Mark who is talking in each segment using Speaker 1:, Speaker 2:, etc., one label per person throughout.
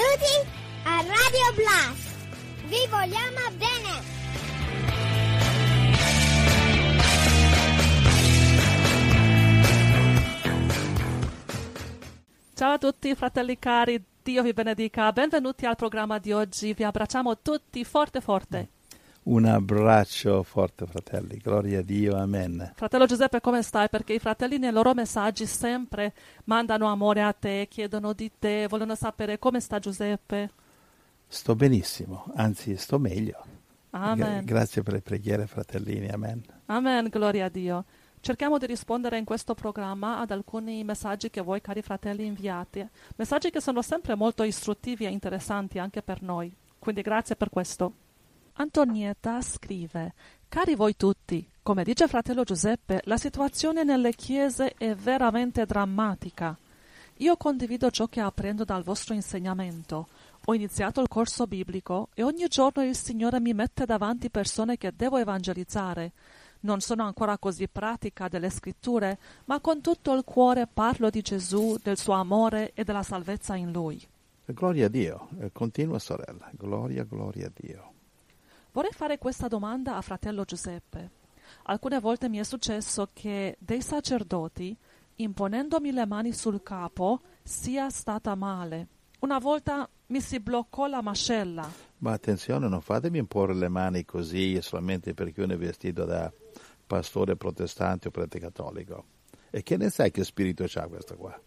Speaker 1: Benvenuti a Radio Blast! Vi vogliamo bene!
Speaker 2: Ciao a tutti fratelli cari, Dio vi benedica, benvenuti al programma di oggi, vi abbracciamo tutti forte forte.
Speaker 3: Un abbraccio forte fratelli, gloria a Dio, amen.
Speaker 2: Fratello Giuseppe, come stai? Perché i fratelli nei loro messaggi sempre mandano amore a te, chiedono di te, vogliono sapere come sta Giuseppe.
Speaker 3: Sto benissimo, anzi sto meglio.
Speaker 2: Amen.
Speaker 3: Grazie per le preghiere fratellini, amen.
Speaker 2: Amen, gloria a Dio. Cerchiamo di rispondere in questo programma ad alcuni messaggi che voi, cari fratelli, inviate. Messaggi che sono sempre molto istruttivi e interessanti anche per noi. Quindi grazie per questo. Antonietta scrive: cari voi tutti, come dice fratello Giuseppe, la situazione nelle chiese è veramente drammatica. Io condivido ciò che apprendo dal vostro insegnamento. Ho iniziato il corso biblico e ogni giorno il Signore mi mette davanti persone che devo evangelizzare. Non sono ancora così pratica delle scritture, ma con tutto il cuore parlo di Gesù, del suo amore e della salvezza in Lui.
Speaker 3: Gloria a Dio, continua sorella, gloria a Dio.
Speaker 2: Vorrei fare questa domanda a fratello Giuseppe. Alcune volte mi è successo che dei sacerdoti, imponendomi le mani sul capo, sia stata male. Una volta mi si bloccò la mascella.
Speaker 3: Ma attenzione, non fatemi imporre le mani così solamente perché uno è vestito da pastore protestante o prete cattolico. E che ne sai che spirito c'ha questo qua?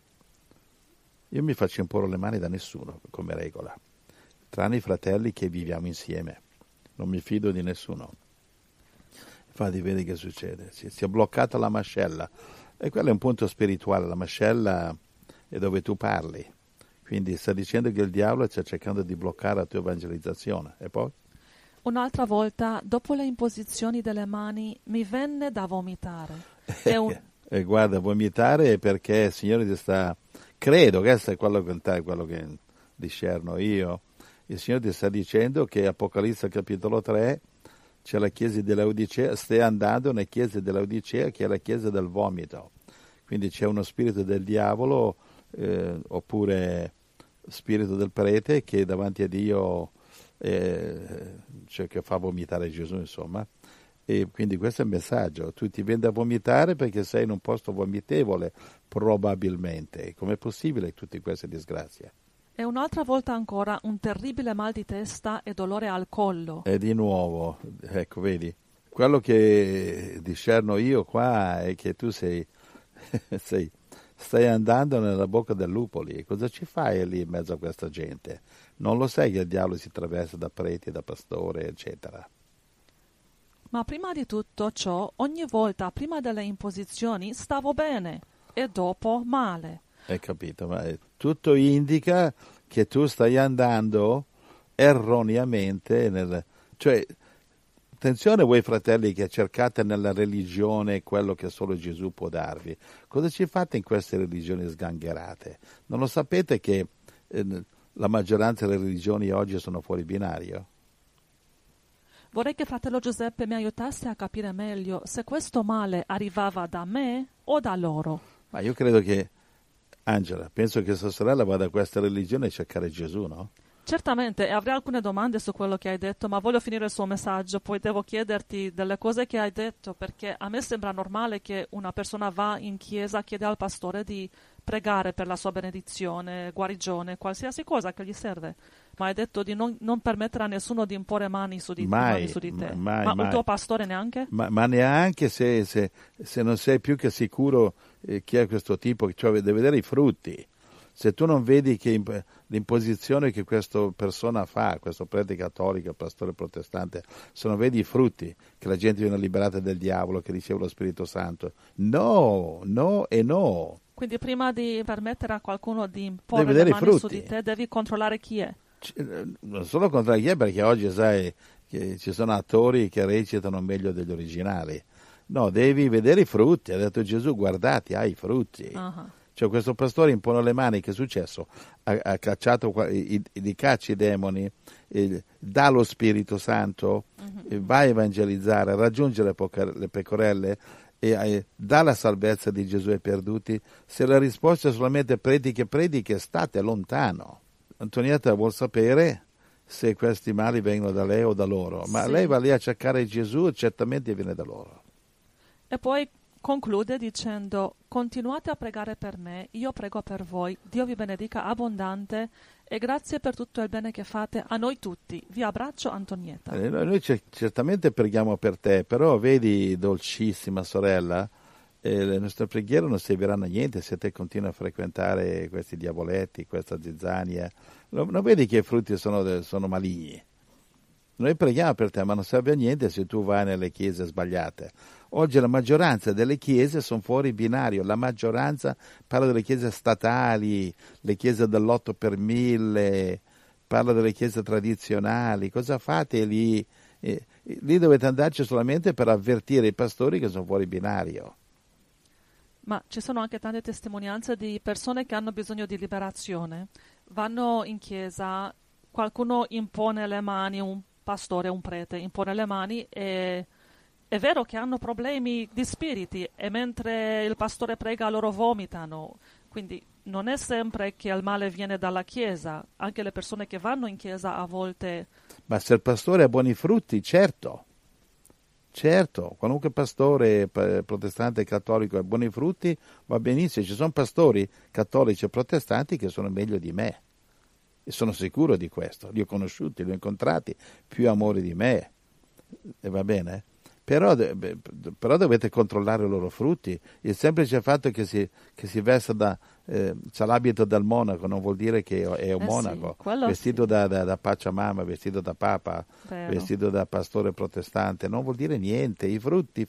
Speaker 3: Io mi faccio imporre le mani da nessuno, come regola, tranne i fratelli che viviamo insieme. Non mi fido di nessuno. Infatti vedi che succede, si è bloccata la mascella. E quello è un punto spirituale, la mascella è dove tu parli. Quindi sta dicendo che il diavolo sta cercando di bloccare la tua evangelizzazione. E poi?
Speaker 2: Un'altra volta, dopo le imposizioni delle mani, mi venne da vomitare.
Speaker 3: E guarda, vomitare è perché il Signore ti sta... Credo, questo è quello che discerno io. Il Signore ti sta dicendo che Apocalisse capitolo 3 c'è la chiesa dell'Odicea, stai andando nella chiesa dell'Odicea che è la chiesa del vomito. Quindi c'è uno spirito del diavolo oppure spirito del prete che davanti a Dio cioè che fa vomitare Gesù, insomma. E quindi questo è il messaggio: tu ti vieni a vomitare perché sei in un posto vomitevole, probabilmente. Com'è possibile tutte queste disgrazie?
Speaker 2: E un'altra volta ancora un terribile mal di testa e dolore al collo.
Speaker 3: E di nuovo, ecco, vedi, quello che discerno io qua è che tu stai andando nella bocca del lupo lì. Cosa ci fai lì in mezzo a questa gente? Non lo sai che il diavolo si attraversa da preti, da pastore, eccetera.
Speaker 2: Ma prima di tutto ciò, ogni volta prima delle imposizioni stavo bene e dopo male.
Speaker 3: Hai capito? Ma tutto indica che tu stai andando erroneamente cioè, attenzione voi fratelli che cercate nella religione quello che solo Gesù può darvi. Cosa ci fate in queste religioni sgangherate? Non lo sapete che la maggioranza delle religioni oggi sono fuori binario?
Speaker 2: Vorrei che fratello Giuseppe mi aiutasse a capire meglio se questo male arrivava da me o da loro.
Speaker 3: Ma io credo che, Angela, penso che sua sorella vada a questa religione a cercare Gesù, no?
Speaker 2: Certamente, e avrei alcune domande su quello che hai detto, ma voglio finire il suo messaggio, poi devo chiederti delle cose che hai detto, perché a me sembra normale che una persona va in chiesa, chiede al pastore di pregare per la sua benedizione, guarigione, qualsiasi cosa che gli serve. Ma hai detto di non permettere a nessuno di imporre mani su di te. Ma il tuo pastore neanche?
Speaker 3: Ma neanche se non sei più che sicuro chi è questo tipo, cioè deve vedere i frutti. Se tu non vedi che l'imposizione che questa persona fa, questo prete cattolico, pastore protestante, se non vedi i frutti, che la gente viene liberata del diavolo, che riceve lo Spirito Santo, no e no.
Speaker 2: Quindi prima di permettere a qualcuno di imporre le mani su di te, devi controllare chi è.
Speaker 3: Non solo controllare chi è, perché oggi sai che ci sono attori che recitano meglio degli originali. No, devi vedere i frutti. Ha detto Gesù, guardate, hai i frutti. Uh-huh. Cioè questo pastore impone le mani, che è successo? Ha cacciato li caccia i demoni, dà lo Spirito Santo, va a evangelizzare, raggiunge le pecorelle e dà la salvezza di Gesù ai perduti. Se la risposta è solamente prediche, state lontano. Antonietta vuol sapere se questi mali vengono da lei o da loro, ma lei va lì a cercare Gesù e certamente viene da loro.
Speaker 2: E poi conclude dicendo: continuate a pregare per me, io prego per voi, Dio vi benedica abbondante e grazie per tutto il bene che fate a noi tutti. Vi abbraccio, Antonietta.
Speaker 3: Noi certamente preghiamo per te, però vedi, dolcissima sorella, le nostre preghiere non serviranno a niente se te continui a frequentare questi diavoletti, questa zizzania. Non vedi che i frutti sono maligni? Noi preghiamo per te, ma non serve a niente se tu vai nelle chiese sbagliate. Oggi la maggioranza delle chiese sono fuori binario, la maggioranza parla delle chiese statali, le chiese dell'8 per 1000, parla delle chiese tradizionali. Cosa fate lì? Lì dovete andarci solamente per avvertire i pastori che sono fuori binario.
Speaker 2: Ma ci sono anche tante testimonianze di persone che hanno bisogno di liberazione. Vanno in chiesa, qualcuno impone le mani, un pastore, un prete impone le mani e è vero che hanno problemi di spiriti e mentre il pastore prega loro vomitano. Quindi non è sempre che il male viene dalla chiesa, anche le persone che vanno in chiesa a volte...
Speaker 3: Ma se il pastore ha buoni frutti, certo, qualunque pastore protestante e cattolico ha buoni frutti va benissimo. Ci sono pastori cattolici e protestanti che sono meglio di me e sono sicuro di questo, li ho conosciuti, li ho incontrati, più amore di me, e va bene? Però dovete controllare i loro frutti. Il semplice fatto che si vesta c'ha l'abito del monaco non vuol dire che è un monaco, vestito da Pachamama, vestito da Papa, vestito da pastore protestante, non vuol dire niente. I frutti.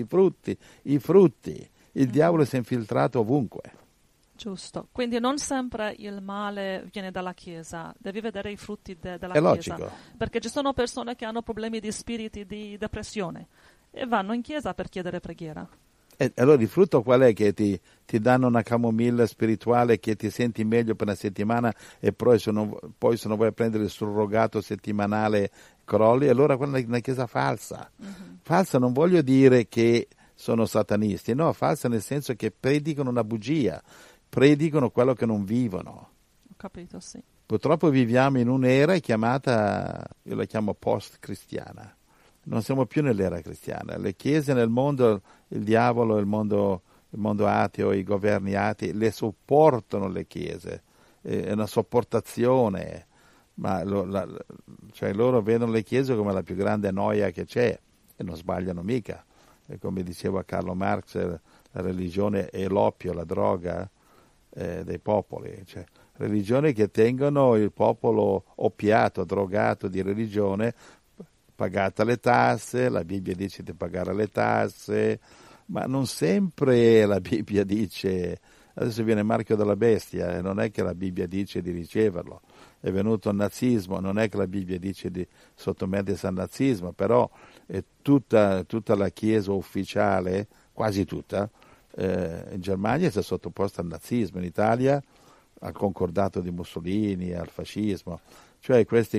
Speaker 3: Il diavolo si è infiltrato ovunque.
Speaker 2: Giusto, quindi non sempre il male viene dalla Chiesa, devi vedere i frutti della
Speaker 3: È
Speaker 2: Chiesa.
Speaker 3: logico.
Speaker 2: Perché ci sono persone che hanno problemi di spiriti, di depressione e vanno in Chiesa per chiedere preghiera.
Speaker 3: E allora il frutto qual è? Che ti danno una camomilla spirituale che ti senti meglio per una settimana e poi se non vuoi a prendere il surrogato settimanale crolli, allora quella è una chiesa falsa. Mm-hmm. Falsa non voglio dire che sono satanisti, no, falsa nel senso che predicano una bugia, predicano quello che non vivono.
Speaker 2: Ho capito, sì.
Speaker 3: Purtroppo viviamo in un'era chiamata, io la chiamo post-cristiana. Non siamo più nell'era cristiana. Le chiese nel mondo, il diavolo, il mondo ateo, i governi atei, le sopportano le chiese. È una sopportazione, ma loro vedono le chiese come la più grande noia che c'è e non sbagliano mica. E come diceva Carlo Marx, la religione è l'oppio, la droga dei popoli. Cioè, religioni che tengono il popolo oppiato, drogato di religione, pagate le tasse, la Bibbia dice di pagare le tasse, ma non sempre la Bibbia dice, adesso viene Marchio della Bestia, e non è che la Bibbia dice di riceverlo, è venuto il nazismo, non è che la Bibbia dice di sottomettersi al nazismo, però è tutta la Chiesa ufficiale, quasi tutta, in Germania si è sottoposta al nazismo, in Italia al concordato di Mussolini, al fascismo, cioè questi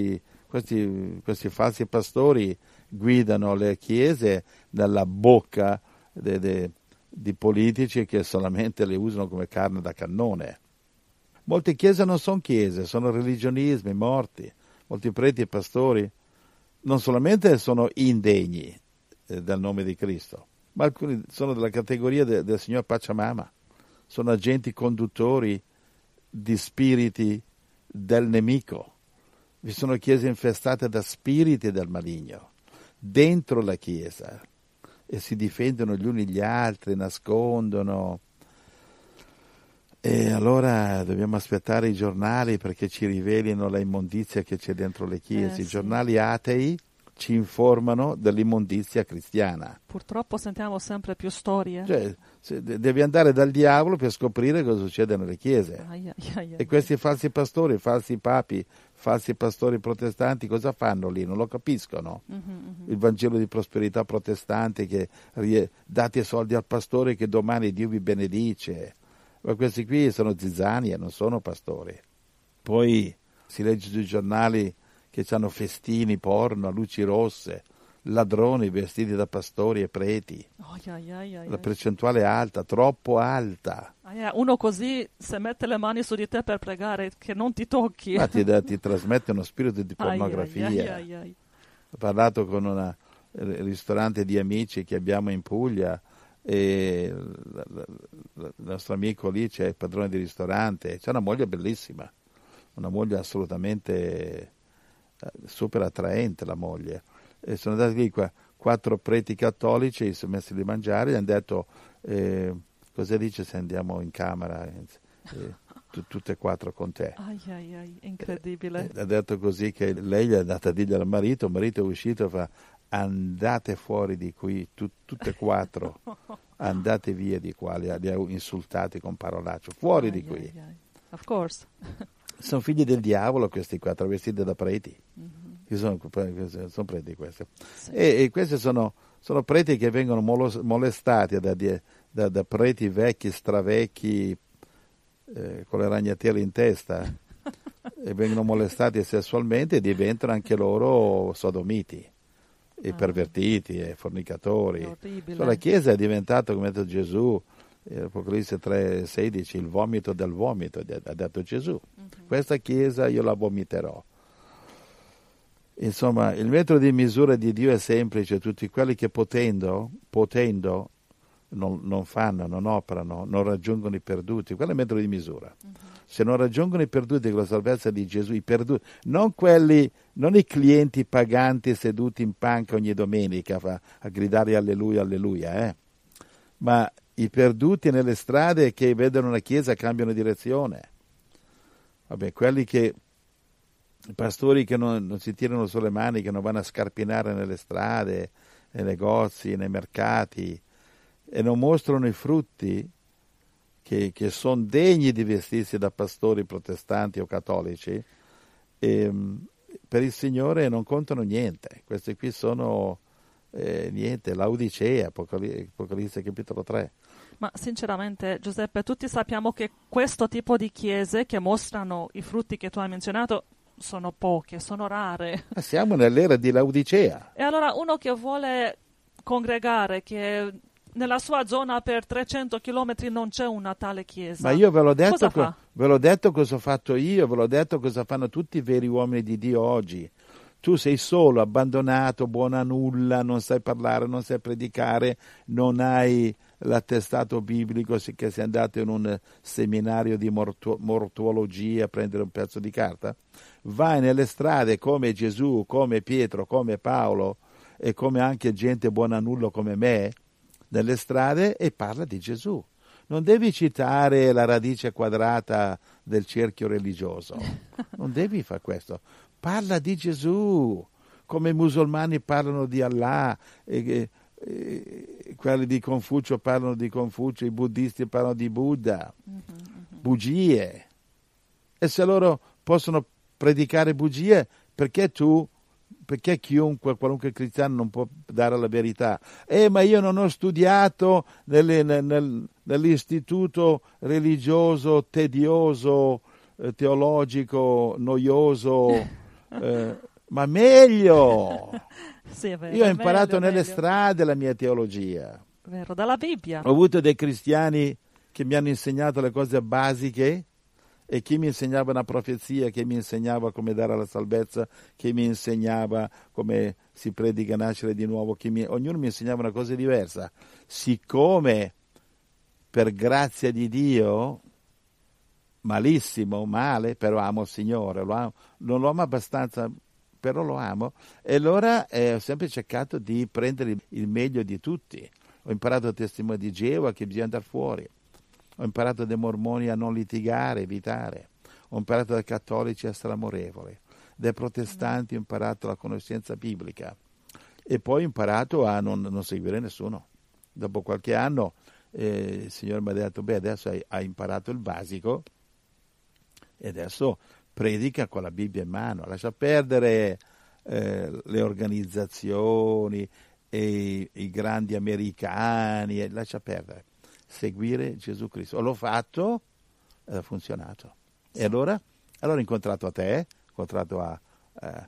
Speaker 3: falsi pastori guidano le chiese dalla bocca di politici che solamente le usano come carne da cannone. Molte chiese non sono chiese, sono religionismi morti. Molti preti e pastori non solamente sono indegni del nome di Cristo, ma alcuni sono della categoria del signor Pachamama, sono agenti conduttori di spiriti del nemico. Vi sono chiese infestate da spiriti del maligno dentro la chiesa e si difendono gli uni gli altri, nascondono. E allora dobbiamo aspettare i giornali perché ci rivelino la immondizia che c'è dentro le chiese. I giornali atei ci informano dell'immondizia cristiana.
Speaker 2: Purtroppo sentiamo sempre più storie.
Speaker 3: Cioè, devi andare dal diavolo per scoprire cosa succede nelle chiese. E questi falsi pastori, falsi papi, falsi pastori protestanti cosa fanno lì? Non lo capiscono. Il Vangelo di prosperità protestante che date soldi al pastore che domani Dio vi benedice. Ma questi qui sono zizzanie, non sono pastori. Poi si legge sui giornali che hanno festini porno a luci rosse. ladroni vestiti da pastori e preti. La percentuale è alta, troppo alta.
Speaker 2: Uno così, se mette le mani su di te per pregare, che non ti tocchi.
Speaker 3: Ma ti trasmette uno spirito di pornografia. Ho parlato con un ristorante di amici che abbiamo in Puglia, e il nostro amico lì c'è il padrone di ristorante, c'è una moglie bellissima, una moglie assolutamente super attraente, la moglie, e sono andati lì 4 preti cattolici, si sono messi lì a mangiare e hanno detto cosa dice se andiamo in camera tutte e 4 con te.
Speaker 2: Incredibile.
Speaker 3: Ha detto così che lei è andata a dirgli al marito, il marito è uscito e fa: andate fuori di qui, tutte e 4, andate via di qua, li ha insultati con parolacce, fuori di qui.
Speaker 2: Of course.
Speaker 3: Sono figli del diavolo questi qua, travestiti da preti. Sono preti questi. Sì. E questi sono preti che vengono molestati da preti vecchi, stravecchi, con le ragnatele in testa, e vengono molestati sessualmente e diventano anche loro sodomiti, e pervertiti, e fornicatori. La Chiesa è diventata, come ha detto Gesù, Apocalisse 3,16, il vomito del vomito, ha detto Gesù. Questa Chiesa io la vomiterò. Insomma, il metro di misura di Dio è semplice: tutti quelli che potendo non fanno, non operano, non raggiungono i perduti, quello è il metro di misura. Se non raggiungono i perduti con la salvezza di Gesù, i perduti, non i clienti paganti seduti in panca ogni domenica a gridare alleluia, alleluia, ma i perduti nelle strade che vedono una chiesa e cambiano direzione. Vabbè, quelli che, i pastori che non si tirano sulle mani, che non vanno a scarpinare nelle strade, nei negozi, nei mercati, e non mostrano i frutti che sono degni di vestirsi da pastori protestanti o cattolici, per il Signore non contano niente. Questi qui sono niente, Laodicea, Apocalisse capitolo 3.
Speaker 2: Ma sinceramente, Giuseppe, tutti sappiamo che questo tipo di chiese che mostrano i frutti che tu hai menzionato sono poche, sono rare.
Speaker 3: Ma siamo nell'era di Laodicea.
Speaker 2: E allora uno che vuole congregare, che nella sua zona per 300 chilometri non c'è una tale chiesa.
Speaker 3: Ma io ve l'ho detto,
Speaker 2: ve l'ho
Speaker 3: detto cosa ho fatto io, ve l'ho detto cosa fanno tutti i veri uomini di Dio oggi. Tu sei solo, abbandonato, buono a nulla, non sai parlare, non sai predicare, non hai l'attestato biblico, che sei andato in un seminario di mortuologia a prendere un pezzo di carta. Vai nelle strade come Gesù, come Pietro, come Paolo e come anche gente buona a nulla come me, nelle strade, e parla di Gesù. Non devi citare la radice quadrata del cerchio religioso, non devi fare questo. Parla di Gesù, come i musulmani parlano di Allah, quelli di Confucio parlano di Confucio, i buddisti parlano di Buddha, bugie. E se loro possono predicare bugie, perché qualunque cristiano non può dare la verità? Ma io non ho studiato nell'istituto religioso tedioso, teologico, noioso, ma meglio!
Speaker 2: Sì, è vero,
Speaker 3: io ho imparato nelle
Speaker 2: meglio.
Speaker 3: strade la mia teologia.
Speaker 2: Vero, dalla Bibbia.
Speaker 3: Ho avuto dei cristiani che mi hanno insegnato le cose basiche, e chi mi insegnava una profezia, chi mi insegnava come dare la salvezza, chi mi insegnava come si predica nascere di nuovo, ognuno mi insegnava una cosa diversa. Siccome per grazia di Dio, malissimo, male, però amo il Signore, non lo amo abbastanza, però lo amo, e allora ho sempre cercato di prendere il meglio di tutti. Ho imparato dal testimone di Geova che bisogna andare fuori. Ho imparato dai mormoni a non litigare, evitare. Ho imparato dai cattolici a essere amorevoli. Dai protestanti ho imparato la conoscenza biblica. E poi ho imparato a non seguire nessuno. Dopo qualche anno il Signore mi ha detto: adesso hai imparato il basico e adesso predica con la Bibbia in mano. Lascia perdere le organizzazioni e i grandi americani, lascia perdere. Seguire Gesù Cristo. L'ho fatto ed ha funzionato. E allora ho incontrato a te, ho incontrato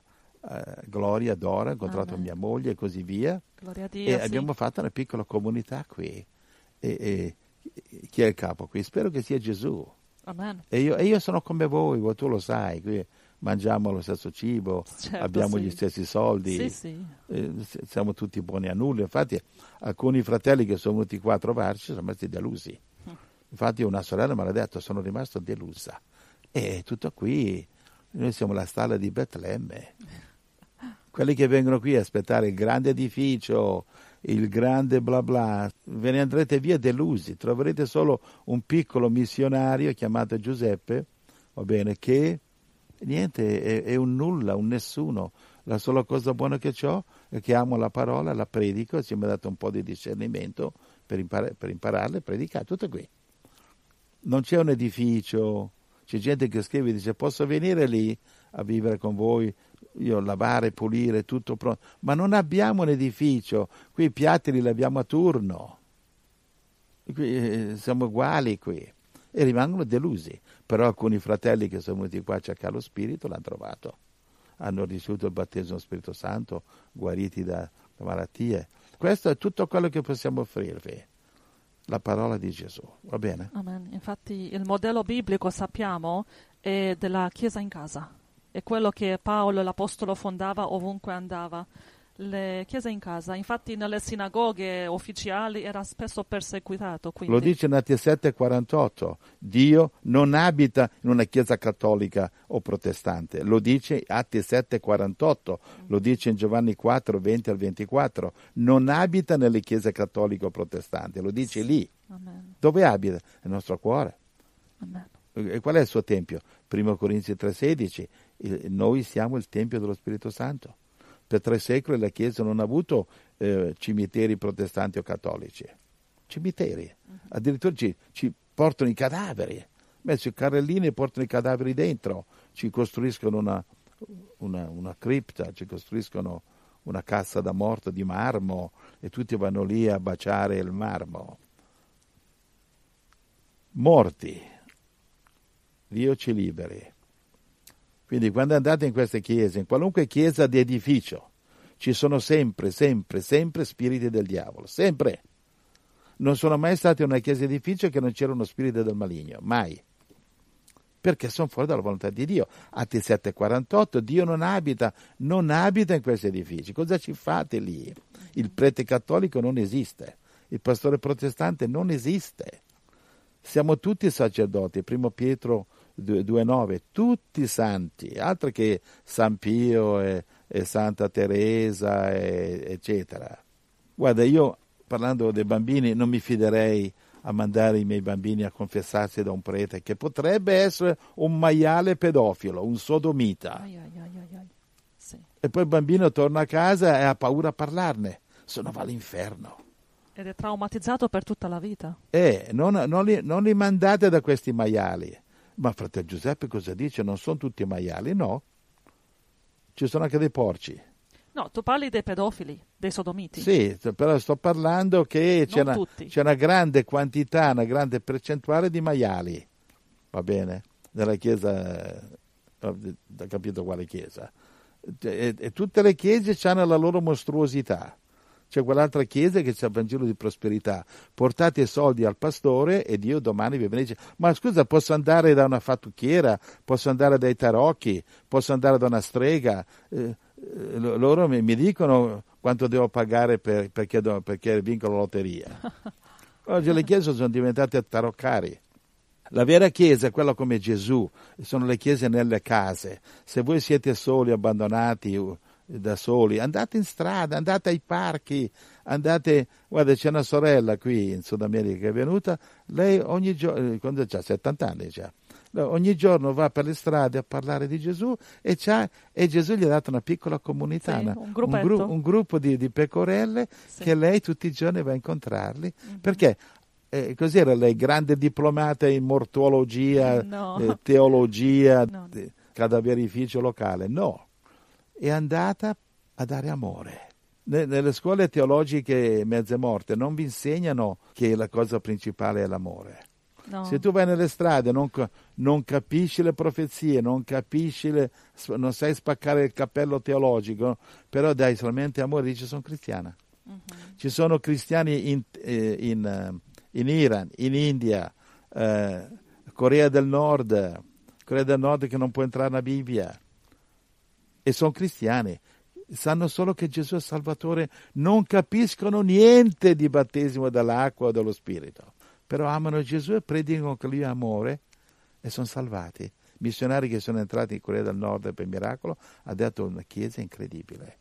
Speaker 3: Gloria, Dora, ho incontrato
Speaker 2: Amen.
Speaker 3: mia moglie e così via.
Speaker 2: Gloria a Dio.
Speaker 3: E
Speaker 2: sì.
Speaker 3: abbiamo fatto una piccola comunità qui. E chi è il capo qui? Spero che sia Gesù.
Speaker 2: Amen.
Speaker 3: E io sono come voi, tu lo sai, qui mangiamo lo stesso cibo,
Speaker 2: Certo,
Speaker 3: abbiamo
Speaker 2: sì.
Speaker 3: gli stessi soldi,
Speaker 2: Sì.
Speaker 3: siamo tutti buoni a nulla. Infatti alcuni fratelli che sono venuti qua a trovarci sono rimasti delusi. Infatti una sorella mi ha detto: sono rimasto delusa. E tutto qui, noi siamo la stalla di Betlemme. Quelli che vengono qui a aspettare il grande edificio, il grande bla bla, ve ne andrete via delusi. Troverete solo un piccolo missionario chiamato Giuseppe, va bene, che niente, è un nulla, un nessuno. La sola cosa buona che ho è che amo la parola, la predico, e ci mi ha dato un po' di discernimento per impararla e predicare, tutto qui. Non c'è un edificio, c'è gente che scrive e dice: posso venire lì a vivere con voi, io lavare, pulire, tutto pronto, ma non abbiamo un edificio, qui i piatti li laviamo a turno, qui, siamo uguali qui, e rimangono delusi. Però alcuni fratelli che sono venuti qua a cercare lo Spirito l'hanno trovato, hanno ricevuto il battesimo dello Spirito Santo, guariti da malattie. Questo è tutto quello che possiamo offrirvi, la parola di Gesù, va bene?
Speaker 2: Amen. Infatti il modello biblico, sappiamo, è della Chiesa in casa. È quello che Paolo l'Apostolo fondava ovunque andava. Le chiese in casa. Infatti nelle sinagoghe ufficiali era spesso perseguitato. Quindi...
Speaker 3: Lo dice in Atti 7,48. Dio non abita in una chiesa cattolica o protestante. Lo dice Atti 7,48. Lo dice in Giovanni 4, 20 al 24. Non abita nelle chiese cattoliche o protestanti. Lo dice lì.
Speaker 2: Amen.
Speaker 3: Dove abita? Nel nostro cuore.
Speaker 2: Amen.
Speaker 3: E qual è il suo tempio? 1 Corinzi 3,16. Noi siamo il tempio dello Spirito Santo. Per 3 secoli la Chiesa non ha avuto cimiteri protestanti o cattolici. Cimiteri. Addirittura ci portano i cadaveri. Messo i carrellini e portano i cadaveri dentro. Ci costruiscono una cripta, ci costruiscono una cassa da morto di marmo e tutti vanno lì a baciare il marmo. Morti. Dio ci liberi. Quindi quando andate in queste chiese, in qualunque chiesa di edificio, ci sono sempre spiriti del diavolo, sempre. Non sono mai stato in una chiesa di edificio che non c'era uno spirito del maligno, mai. Perché sono fuori dalla volontà di Dio. Atti 7,48, Dio non abita in questi edifici. Cosa ci fate lì? Il prete cattolico non esiste, il pastore protestante non esiste. Siamo tutti sacerdoti, 1 Pietro 2,9, tutti santi, altro che San Pio e Santa Teresa, eccetera. Guarda, io parlando dei bambini non mi fiderei a mandare i miei bambini a confessarsi da un prete che potrebbe essere un maiale pedofilo, un sodomita.
Speaker 2: Sì.
Speaker 3: E poi il bambino torna a casa e ha paura a parlarne, se no va all'inferno.
Speaker 2: Ed è traumatizzato per tutta la vita.
Speaker 3: Non li mandate da questi maiali. Ma fratello Giuseppe cosa dice? Non sono tutti maiali? No. Ci sono anche dei porci.
Speaker 2: No, tu parli dei pedofili, dei sodomiti.
Speaker 3: Sì, però sto parlando che c'è una grande quantità, una grande percentuale di maiali. Va bene? Nella chiesa, ho capito quale chiesa. E tutte le chiese hanno la loro mostruosità. C'è quell'altra chiesa che c'è il Vangelo di prosperità. Portate i soldi al pastore e Dio domani vi dice: ma scusa, posso andare da una fattucchiera, posso andare dai tarocchi, posso andare da una strega? Loro mi dicono quanto devo pagare perché vinco la lotteria. Oggi le chiese sono diventate taroccari. La vera chiesa è quella come Gesù, sono le chiese nelle case. Se voi siete soli, abbandonati, da soli, andate in strada, andate ai parchi, guarda, c'è una sorella qui in Sud America che è venuta, lei ogni giorno, quando ha 70 anni già, ogni giorno va per le strade a parlare di Gesù e Gesù gli ha dato una piccola comunità,
Speaker 2: sì,
Speaker 3: un gruppo di pecorelle, sì, che lei tutti i giorni va a incontrarli, perché così era lei, grande diplomata in mortuologia,
Speaker 2: no,
Speaker 3: teologia, cadaverificio locale, no. È andata a dare amore. Nelle scuole teologiche mezze morte non vi insegnano che la cosa principale è l'amore.
Speaker 2: No.
Speaker 3: Se tu vai nelle strade non capisci le profezie, non sai spaccare il cappello teologico, però dai solamente amore, dici sono cristiana. Ci sono cristiani in Iran, in India, Corea del Nord che non può entrare nella Bibbia e sono cristiani. Sanno solo che Gesù è Salvatore, non capiscono niente di battesimo dall'acqua o dallo Spirito, però amano Gesù e predicano che Lui è amore e sono salvati. Missionari che sono entrati in Corea del Nord per miracolo, ha detto una chiesa incredibile,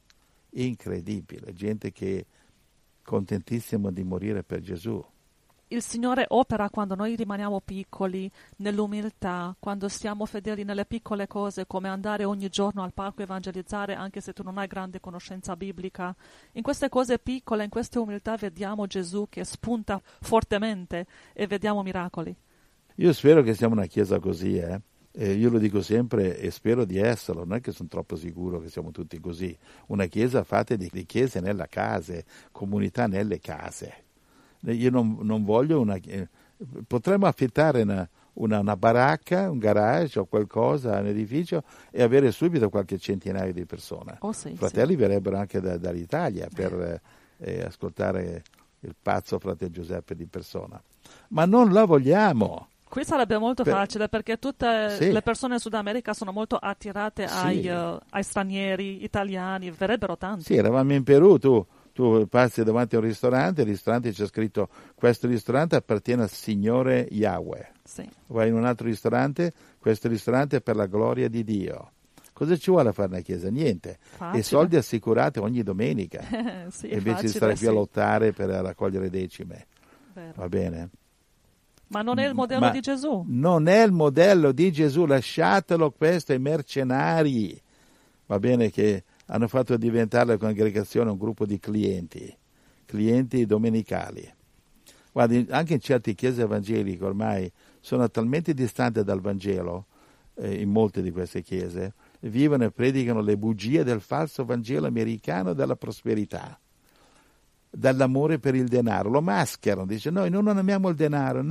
Speaker 3: gente che è contentissima di morire per Gesù.
Speaker 2: Il Signore opera quando noi rimaniamo piccoli, nell'umiltà, quando siamo fedeli nelle piccole cose, come andare ogni giorno al parco a evangelizzare, anche se tu non hai grande conoscenza biblica. In queste cose piccole, in queste umiltà, vediamo Gesù che spunta fortemente e vediamo miracoli.
Speaker 3: Io spero che siamo una chiesa così, io lo dico sempre e spero di esserlo, non è che sono troppo sicuro che siamo tutti così. Una chiesa fatta di chiese nelle case, comunità nelle case. Io non voglio potremmo affittare una baracca, un garage o qualcosa, un edificio e avere subito qualche centinaio di persone.
Speaker 2: Sì,
Speaker 3: Fratelli verrebbero anche dall'Italia per ascoltare il pazzo fratello Giuseppe di persona. Ma non la vogliamo.
Speaker 2: Qui sarebbe molto facile perché tutte le persone in Sud America sono molto attirate ai stranieri, italiani, verrebbero tanti.
Speaker 3: Sì, eravamo in Perù, tu passi davanti a un ristorante, il ristorante c'è scritto questo ristorante appartiene al Signore Yahweh.
Speaker 2: Sì.
Speaker 3: Vai in un altro ristorante, questo ristorante è per la gloria di Dio. Cosa ci vuole fare una chiesa? Niente.
Speaker 2: Facile.
Speaker 3: E soldi assicurati ogni domenica.
Speaker 2: Sì,
Speaker 3: invece di stare qui a lottare per raccogliere decime.
Speaker 2: Vero.
Speaker 3: Va bene?
Speaker 2: Ma non è il modello di Gesù.
Speaker 3: Non è il modello di Gesù, lasciatelo questo ai mercenari. Va bene che hanno fatto diventare la congregazione un gruppo di clienti domenicali. Guardi, anche in certe chiese evangeliche ormai sono talmente distanti dal Vangelo, in molte di queste chiese, vivono e predicano le bugie del falso Vangelo americano della prosperità, dall'amore per il denaro. Lo mascherano, dice noi non amiamo il denaro,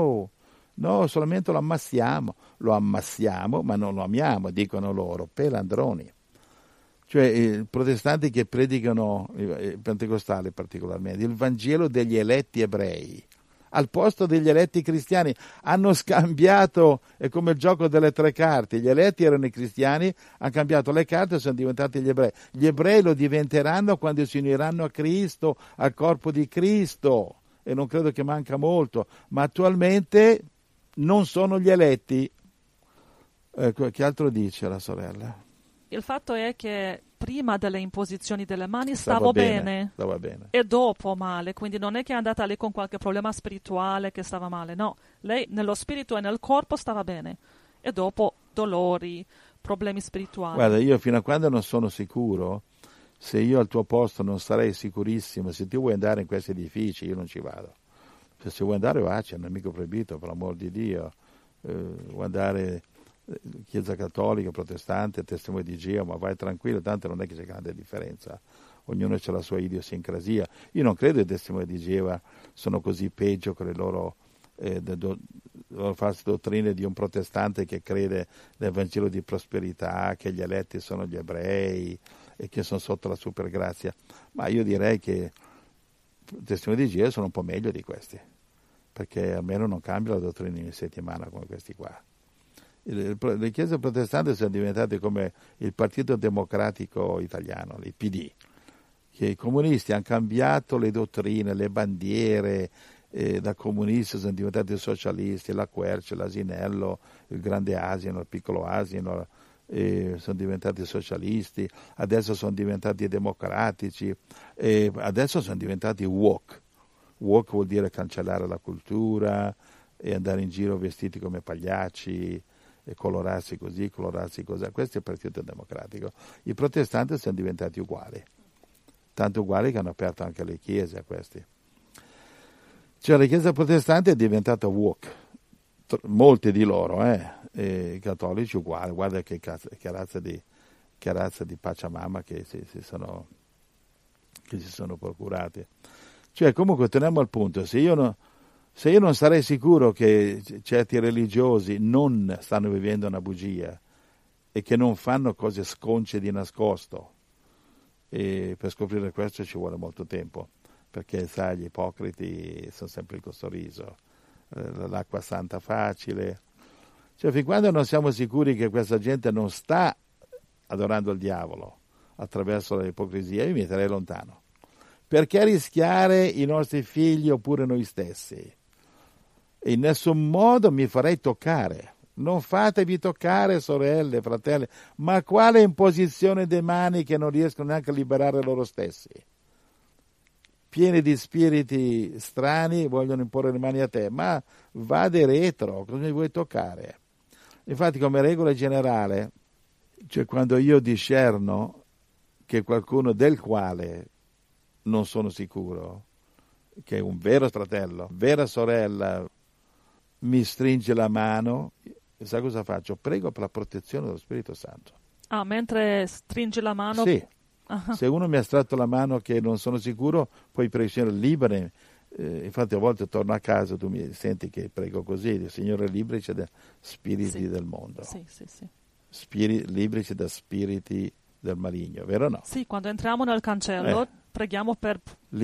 Speaker 3: no, solamente lo ammassiamo, ma non lo amiamo, dicono loro, pelandroni. Cioè i protestanti che predicano, i pentecostali particolarmente, il Vangelo degli eletti ebrei, al posto degli eletti cristiani, hanno scambiato, è come il gioco delle tre carte, gli eletti erano i cristiani, hanno cambiato le carte e sono diventati gli ebrei lo diventeranno quando si uniranno a Cristo, al corpo di Cristo, e non credo che manca molto, ma attualmente non sono gli eletti. Che altro dice la sorella?
Speaker 2: Il fatto è che prima delle imposizioni delle mani stava bene e dopo male, quindi non è che è andata lì con qualche problema spirituale che stava male, no, lei nello spirito e nel corpo stava bene e dopo dolori, problemi spirituali.
Speaker 3: Guarda, io fino a quando non sono sicuro, se io al tuo posto non sarei sicurissimo, se tu vuoi andare in questi edifici io non ci vado, se vuoi andare vaci, non è mica proibito, per l'amor di Dio, vuoi andare Chiesa cattolica, protestante, testimone di Geo, ma vai tranquillo, tanto non è che c'è grande differenza, ognuno ha la sua idiosincrasia. Io non credo che i testimoni di Geova sono così peggio che le loro false dottrine di un protestante che crede nel Vangelo di prosperità, che gli eletti sono gli ebrei e che sono sotto la supergrazia. Ma io direi che i testimoni di Geova sono un po' meglio di questi, perché almeno non cambia la dottrina in settimana come questi qua. Le chiese protestanti sono diventate come il Partito Democratico Italiano, il PD, che i comunisti hanno cambiato le dottrine, le bandiere, da comunisti sono diventati socialisti, la Quercia, l'Asinello, il grande Asino, il piccolo Asino, sono diventati socialisti, adesso sono diventati democratici, adesso sono diventati woke. Woke vuol dire cancellare la cultura e andare in giro vestiti come pagliacci, e colorarsi così, colorarsi così. Questo è il Partito Democratico. I protestanti sono diventati uguali, tanto uguali che hanno aperto anche le chiese a questi. Cioè la chiesa protestante è diventata woke, molti di loro, i cattolici uguali, guarda che razza di Pachamama che si sono procurati. Cioè comunque torniamo al punto, se io Se io non sarei sicuro che certi religiosi non stanno vivendo una bugia e che non fanno cose sconce di nascosto, e per scoprire questo ci vuole molto tempo, perché sai, gli ipocriti sono sempre il sorriso, l'acqua santa facile. Cioè, fin quando non siamo sicuri che questa gente non sta adorando il diavolo attraverso l'ipocrisia, io mi terrei lontano. Perché rischiare i nostri figli oppure noi stessi? In nessun modo mi farei toccare. Non fatevi toccare, sorelle, fratelli, ma quale imposizione dei mani che non riescono neanche a liberare loro stessi? Pieni di spiriti strani, vogliono imporre le mani a te, ma vade retro, cosa mi vuoi toccare? Infatti, come regola generale, cioè quando io discerno che qualcuno del quale non sono sicuro, che è un vero fratello, vera sorella, mi stringe la mano, e sai cosa faccio? Prego per la protezione dello Spirito Santo.
Speaker 2: Ah, mentre stringi la mano?
Speaker 3: Sì. Se uno mi ha stretto la mano che non sono sicuro, poi prego, Signore, liberi. Infatti a volte torno a casa, tu mi senti che prego così, il Signore liberici da spiriti del mondo.
Speaker 2: Sì.
Speaker 3: Liberici da spiriti del maligno, vero o no?
Speaker 2: Sì, quando entriamo nel cancello preghiamo per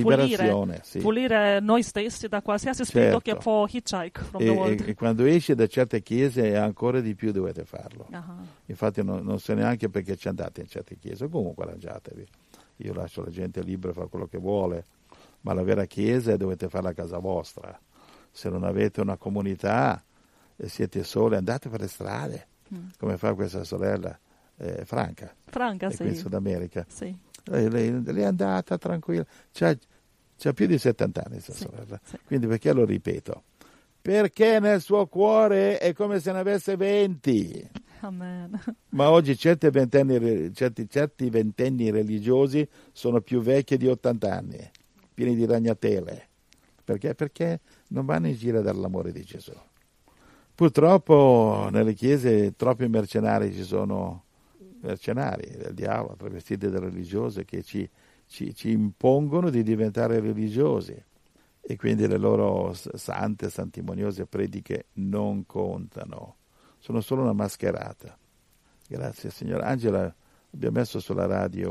Speaker 2: pulire noi stessi da qualsiasi spirito che può hitchhike from the world.
Speaker 3: E quando esci da certe chiese ancora di più dovete farlo.
Speaker 2: Uh-huh.
Speaker 3: Infatti non so neanche perché ci andate in certe chiese, comunque arrangiatevi. Io lascio la gente libera, fa quello che vuole, ma la vera chiesa dovete farla a casa vostra. Se non avete una comunità e siete soli, andate per le strade, come fa questa sorella Franca,
Speaker 2: sì.
Speaker 3: qui in Sud America.
Speaker 2: Sì.
Speaker 3: Lei è andata tranquilla, c'ha più di 70 anni questa sorella, quindi perché lo ripeto? Perché nel suo cuore è come se ne avesse 20.
Speaker 2: Amen.
Speaker 3: Ma oggi certi ventenni religiosi sono più vecchi di 80 anni, pieni di ragnatele. Perché? Perché non vanno in giro dall'amore di Gesù. Purtroppo nelle chiese troppi mercenari ci sono, mercenari del diavolo, travestiti da religiose, che ci impongono di diventare religiosi, e quindi le loro sante, santimoniose prediche non contano, sono solo una mascherata. Grazie Signore. Angela, abbiamo messo sulla radio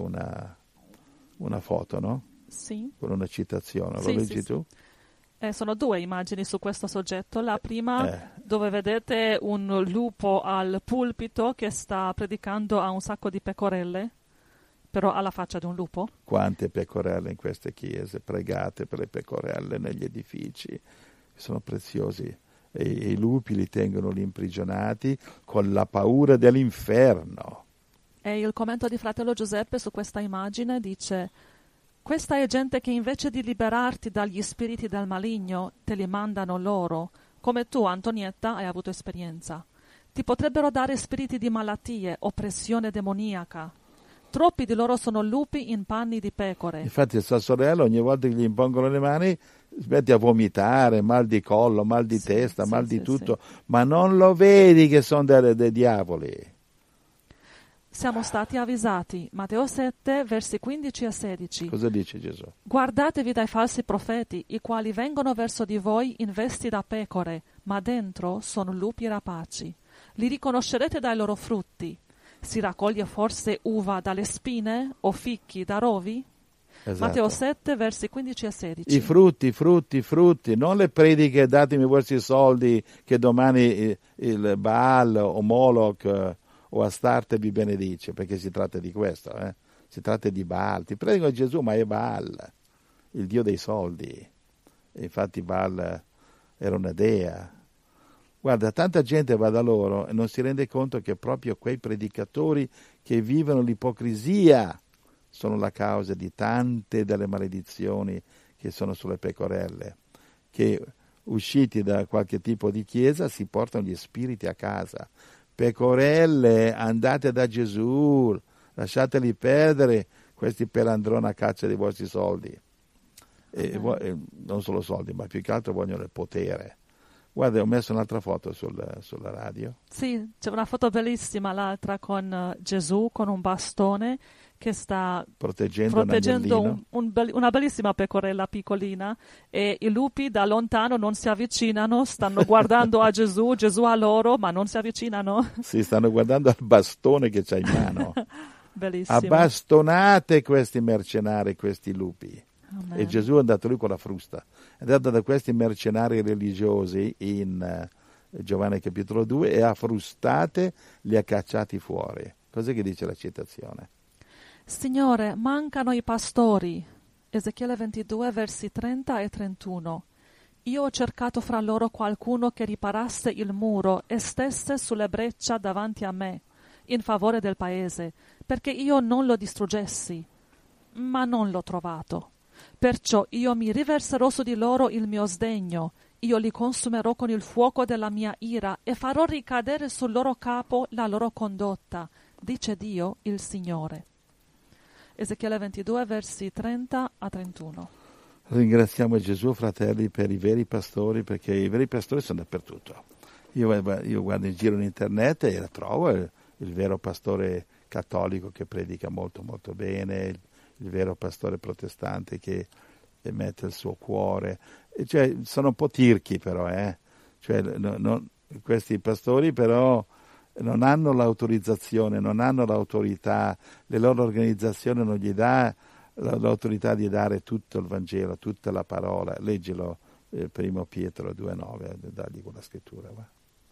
Speaker 3: una foto, no?
Speaker 2: Sì.
Speaker 3: Con una citazione, lo leggi tu?
Speaker 2: Sono due immagini su questo soggetto. La prima dove vedete un lupo al pulpito che sta predicando a un sacco di pecorelle, però alla faccia di un lupo. Quante
Speaker 3: pecorelle in queste chiese, pregate per le pecorelle negli edifici, sono preziosi. E i lupi li tengono lì imprigionati con la paura dell'inferno.
Speaker 2: E il commento di fratello Giuseppe su questa immagine dice: questa è gente che invece di liberarti dagli spiriti del maligno, te li mandano loro, come tu, Antonietta, hai avuto esperienza. Ti potrebbero dare spiriti di malattie, oppressione demoniaca. Troppi di loro sono lupi in panni di pecore.
Speaker 3: Infatti sua sorella, ogni volta che gli impongono le mani, smetti a vomitare, mal di collo, mal di testa, mal di tutto. Ma non lo vedi che sono dei diavoli?
Speaker 2: Siamo stati avvisati. Matteo 7, versi 15 e 16.
Speaker 3: Cosa dice Gesù?
Speaker 2: Guardatevi dai falsi profeti, i quali vengono verso di voi in vesti da pecore, ma dentro sono lupi rapaci. Li riconoscerete dai loro frutti. Si raccoglie forse uva dalle spine o fichi da rovi? Esatto. Matteo 7, versi 15 e 16.
Speaker 3: I frutti, non le prediche datemi i vostri soldi che domani il Baal o Moloch o Astarte vi benedice, perché si tratta di questo, si tratta di Baal. Ti predico Gesù, ma è Baal, il dio dei soldi. E infatti Baal era una dea. Guarda, tanta gente va da loro e non si rende conto che proprio quei predicatori che vivono l'ipocrisia sono la causa di tante delle maledizioni che sono sulle pecorelle, che usciti da qualche tipo di chiesa si portano gli spiriti a casa. Pecorelle, andate da Gesù, lasciateli perdere questi pelandroni a caccia dei vostri soldi. Non solo soldi, ma più che altro vogliono il potere. Guarda, ho messo un'altra foto sulla radio.
Speaker 2: Sì, c'è una foto bellissima, l'altra con Gesù con un bastone che sta
Speaker 3: Proteggendo un agnellino.
Speaker 2: una bellissima pecorella piccolina, e i lupi da lontano non si avvicinano, stanno guardando a Gesù, Gesù a loro, ma non si avvicinano.
Speaker 3: Sì, stanno guardando al bastone che c'ha in mano.
Speaker 2: Bellissimo.
Speaker 3: Abbastonate questi mercenari, questi lupi.
Speaker 2: Amen.
Speaker 3: E Gesù è andato lì con la frusta. È andato da questi mercenari religiosi in Giovanni capitolo 2 e a frustate li ha cacciati fuori. Cos'è che dice la citazione?
Speaker 2: Signore, mancano i pastori. Ezechiele 22, versi 30 e 31. Io ho cercato fra loro qualcuno che riparasse il muro e stesse sulle breccia davanti a me, in favore del paese, perché io non lo distruggessi, ma non l'ho trovato. Perciò io mi riverserò su di loro il mio sdegno, io li consumerò con il fuoco della mia ira e farò ricadere sul loro capo la loro condotta, dice Dio il Signore. Ezechiele 22, versi 30 a 31.
Speaker 3: Ringraziamo Gesù, fratelli, per i veri pastori, perché i veri pastori sono dappertutto. Io guardo in giro in internet e trovo il vero pastore cattolico che predica molto molto bene, il vero pastore protestante che mette il suo cuore. Cioè, sono un po' tirchi però, questi pastori però non hanno l'autorizzazione, non hanno l'autorità, le loro organizzazioni non gli dà l'autorità di dare tutto il Vangelo, tutta la parola. Leggilo, 1 Pietro 2,9, dagli quella scrittura. Va.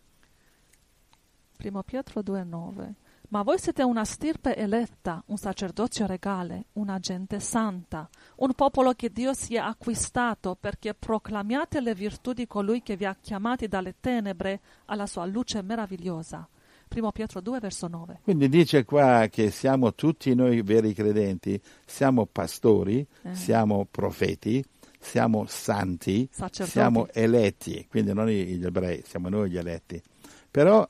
Speaker 2: 1 Pietro 2,9. Ma voi siete una stirpe eletta, un sacerdozio regale, una gente santa, un popolo che Dio si è acquistato, perché proclamiate le virtù di colui che vi ha chiamati dalle tenebre alla sua luce meravigliosa. 1 Pietro 2, verso 9.
Speaker 3: Quindi dice qua che siamo tutti noi veri credenti, siamo pastori, siamo profeti, siamo santi,
Speaker 2: sacerdoti.
Speaker 3: Siamo eletti, quindi non gli ebrei, siamo noi gli eletti. Però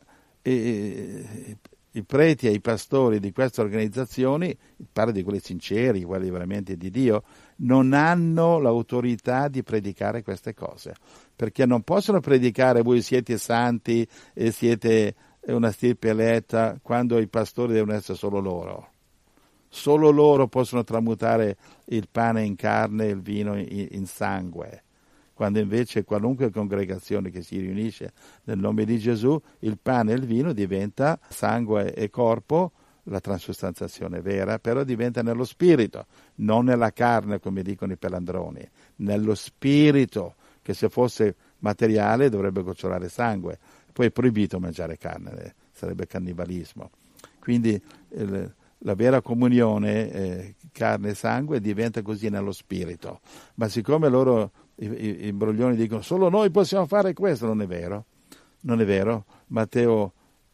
Speaker 3: i preti e i pastori di queste organizzazioni, parlo di quelli sinceri, quelli veramente di Dio, non hanno l'autorità di predicare queste cose, perché non possono predicare voi siete santi e siete una stirpe eletta, quando i pastori devono essere solo loro. Solo loro possono tramutare il pane in carne e il vino in sangue. Quando invece qualunque congregazione che si riunisce nel nome di Gesù, il pane e il vino diventa sangue e corpo, la transustanziazione vera, però diventa nello spirito, non nella carne come dicono i pelandroni, nello spirito, che se fosse materiale dovrebbe gocciolare sangue. Poi è proibito mangiare carne, sarebbe cannibalismo. Quindi la vera comunione, carne e sangue, diventa così nello spirito. Ma siccome loro, i imbroglioni, dicono solo noi possiamo fare questo, non è vero. Non è vero. Matteo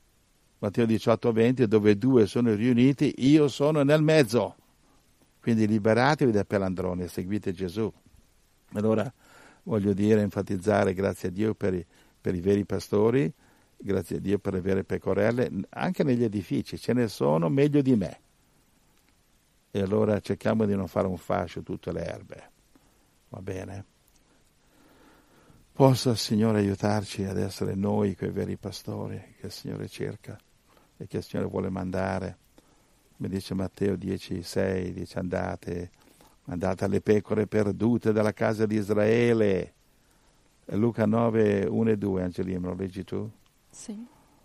Speaker 3: 18:20, dove due sono riuniti, io sono nel mezzo. Quindi liberatevi dai pelandroni e seguite Gesù. Allora voglio dire, enfatizzare, grazie a Dio per i veri pastori, grazie a Dio per le vere pecorelle, anche negli edifici, ce ne sono meglio di me. E allora cerchiamo di non fare un fascio tutte le erbe, va bene? Possa il Signore aiutarci ad essere noi quei veri pastori che il Signore cerca e che il Signore vuole mandare. Come dice Matteo 10,6, dice andate alle pecore perdute dalla casa di Israele. E Luca 9, 1 e 2, Angelina, lo leggi tu?
Speaker 2: Sì.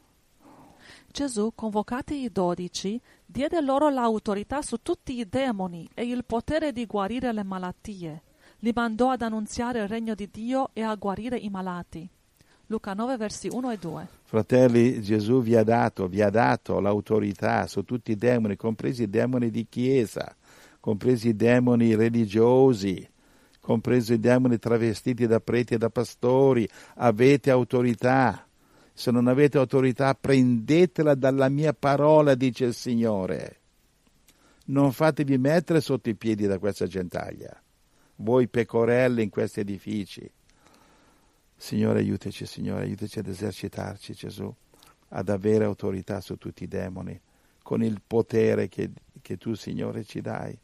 Speaker 2: Gesù, convocati i 12, diede loro l'autorità su tutti i demoni e il potere di guarire le malattie. Li mandò ad annunziare il regno di Dio e a guarire i malati. Luca 9, versi 1 e 2.
Speaker 3: Fratelli, Gesù vi ha dato l'autorità su tutti i demoni, compresi i demoni di chiesa, compresi i demoni religiosi, compresi i demoni travestiti da preti e da pastori. Avete autorità. Se non avete autorità, prendetela dalla mia parola, dice il Signore. Non fatevi mettere sotto i piedi da questa gentaglia, voi pecorelle in questi edifici. Signore, aiutaci ad esercitarci, Gesù, ad avere autorità su tutti i demoni, con il potere che tu, Signore, ci dai.